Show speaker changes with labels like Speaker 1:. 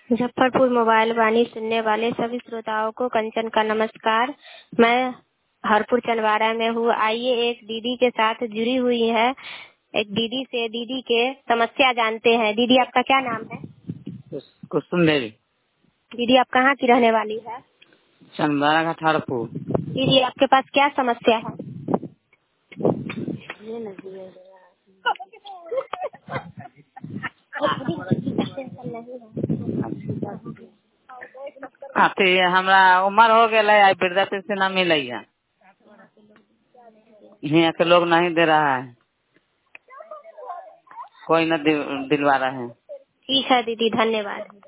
Speaker 1: Muzaffarpur mobile वाणी सुनने वाले सभी श्रोताओं को कंचन का नमस्कार। मैं हरपुर चंदवारा में हूँ। आइए एक दीदी के साथ जुड़ी हुई है। एक दीदी से दीदी के समस्या जानते हैं। दीदी आपका क्या नाम है?
Speaker 2: कुसुम देवी।
Speaker 1: दीदी आप कहाँ की रहने वाली है?
Speaker 2: चंदवारा का ठाड़पुर।
Speaker 1: दीदी आपके पास क्या समस्या है?
Speaker 2: अथी हमरा उम्र हो गया, वृद्धा पेंशन न मिले है। यहाँ के लोग नहीं दे रहा है, कोई न दिलवा रहा है।
Speaker 1: ठीक है दीदी, धन्यवाद।